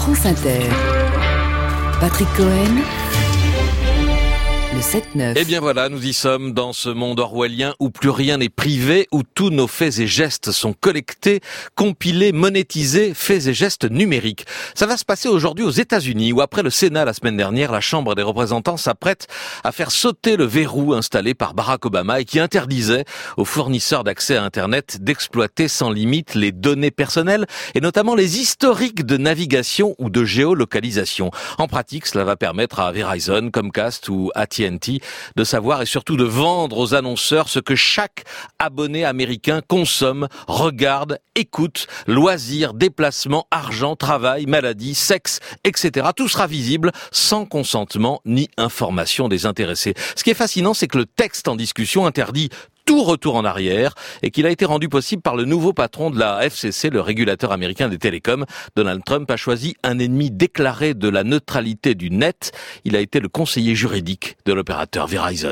France Inter. Patrick Cohen, le 7-9. Eh bien voilà, nous y sommes dans ce monde orwellien où plus rien n'est privé, où tous nos faits et gestes sont collectés, compilés, monétisés, faits et gestes numériques. Ça va se passer aujourd'hui aux États-Unis, où après le Sénat la semaine dernière, la Chambre des représentants s'apprête à faire sauter le verrou installé par Barack Obama et qui interdisait aux fournisseurs d'accès à Internet d'exploiter sans limite les données personnelles et notamment les historiques de navigation ou de géolocalisation. En pratique, cela va permettre à Verizon, Comcast ou AT&T de savoir et surtout de vendre aux annonceurs ce que chaque abonné américain consomme, regarde, écoute, loisirs, déplacements, argent, travail, maladie, sexe, etc. Tout sera visible sans consentement ni information des intéressés. Ce qui est fascinant, c'est que le texte en discussion interdit tout retour en arrière et qu'il a été rendu possible par le nouveau patron de la FCC, le régulateur américain des télécoms. Donald Trump a choisi un ennemi déclaré de la neutralité du net. Il a été le conseiller juridique de l'opérateur Verizon.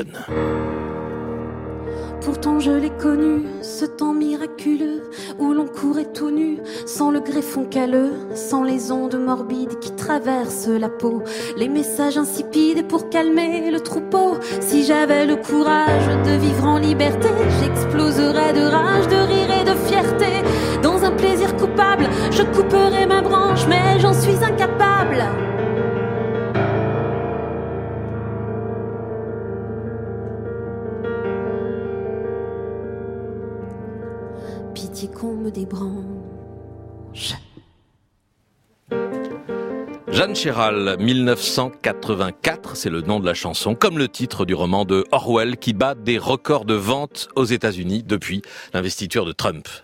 Pourtant je l'ai connu, ce temps miraculeux où l'on courait tout nu, sans le greffon calleux, sans les ondes morbides qui traversent la peau, les messages insipides pour calmer le troupeau. Si j'avais le courage de vivre en liberté, j'exploserais de rage, de rire et de fierté. Dans un plaisir coupable, je couperais ma branche, mais j'en suis incapable. Pitié qu'on me débranche. Jeanne Chéral, 1984, c'est le nom de la chanson, comme le titre du roman de Orwell qui bat des records de vente aux États-Unis depuis l'investiture de Trump.